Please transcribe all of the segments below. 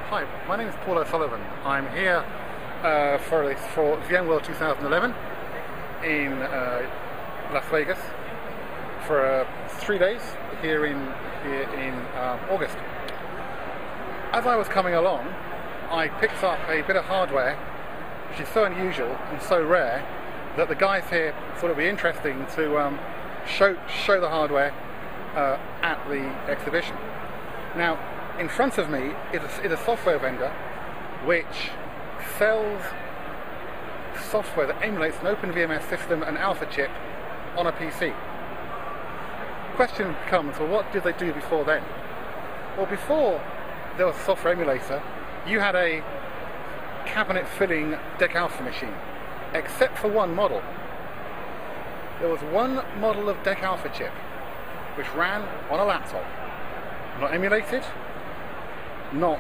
Hi, my name is Paul O'Sullivan. I'm here for VMworld 2011 in Las Vegas for 3 days here in August. As I was coming along, I picked up a bit of hardware which is so unusual and so rare that the guys here thought it would be interesting to show the hardware at the exhibition. Now, in front of me is a software vendor which sells software that emulates an OpenVMS system and Alpha chip on a PC. The question becomes, well, what did they do before then? Well, before there was a software emulator, you had a cabinet-filling DEC Alpha machine, except for one model. There was one model of DEC Alpha chip which ran on a laptop, not emulated, not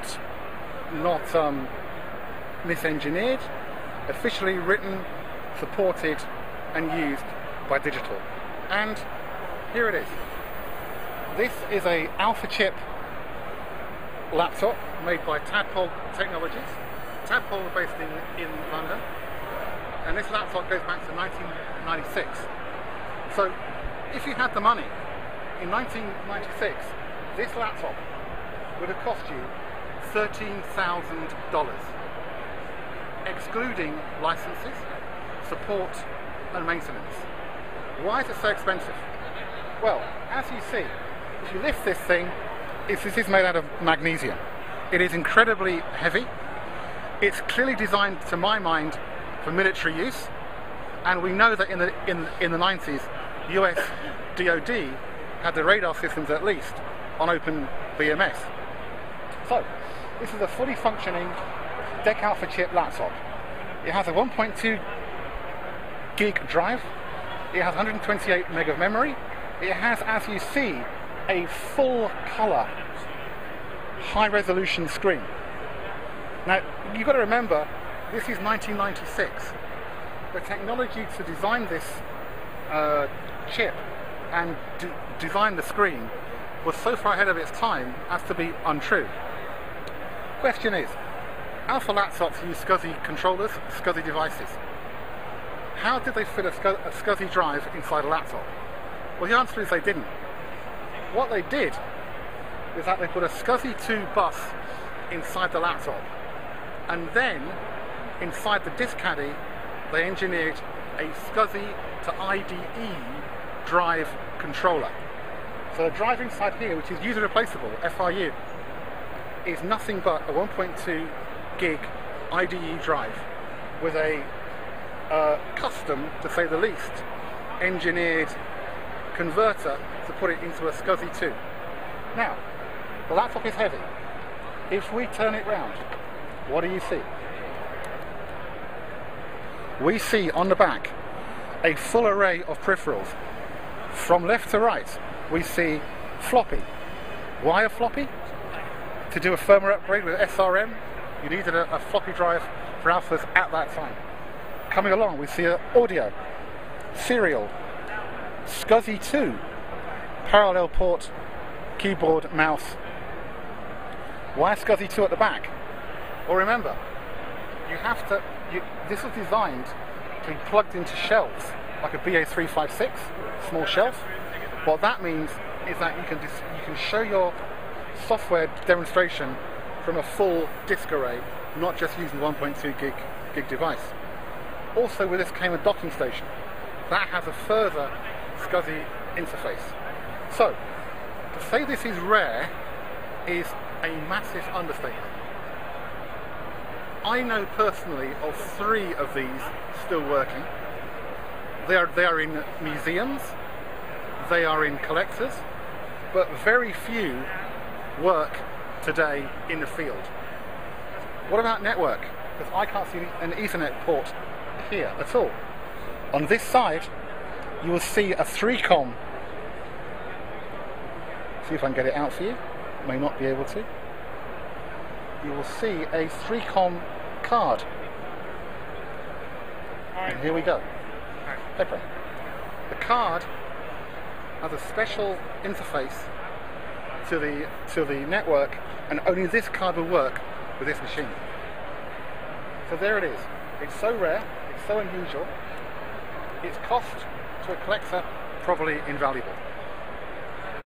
misengineered, officially written, supported and used by Digital. And here it is. This is a Alpha chip laptop made by Tadpole Technologies. Tadpole are based in London, and this laptop goes back to 1996. So if you had the money in 1996, this laptop would have cost you $13,000, excluding licenses, support and maintenance. Why is it so expensive? Well, as you see, if you lift this thing, this is made out of magnesium. It is incredibly heavy. It's clearly designed, to my mind, for military use, and we know that in the 90s, US DoD had the radar systems at least on OpenVMS. So, this is a fully functioning DEC Alpha chip laptop. It has a 1.2 gig drive. It has 128 meg of memory. It has, as you see, a full color high resolution screen. Now, you've got to remember, this is 1996. The technology to design this chip and design the screen was so far ahead of its time as to be untrue. Question is, Alpha laptops use SCSI controllers, SCSI devices. How did they fit a SCSI drive inside a laptop? Well, the answer is they didn't. What they did is that they put a SCSI 2 bus inside the laptop, and then inside the disk caddy they engineered a SCSI to IDE drive controller. So the drive inside here, which is user replaceable, FRU, is nothing but a 1.2 gig IDE drive with a custom, to say the least, engineered converter to put it into a SCSI 2. Now, the laptop is heavy. If we turn it round, what do you see? We see on the back a full array of peripherals. From left to right, we see floppy. Why a floppy? To do a firmware upgrade with SRM, you needed a floppy drive for Alphas at that time. Coming along, we see audio, serial, SCSI 2, parallel port, keyboard, mouse. Why SCSI 2 at the back? Well, remember, this was designed to be plugged into shelves, like a BA356, small shelf. What that means is that you can show your software demonstration from a full disk array, not just using 1.2 gig device. Also with this came a docking station. That has a further SCSI interface. So, to say this is rare is a massive understatement. I know personally of 3 of these still working. They are in museums, they are in collectors, but very few work today in the field. What about network? Because I can't see an Ethernet port here at all. On this side, you will see a 3-COM. See if I can get it out for you. May not be able to. You will see a 3-COM card. And here we go. Okay. The card has a special interface to the network, and only this card will work with this machine. So there it is. It's so rare, it's so unusual, its cost to a collector probably invaluable.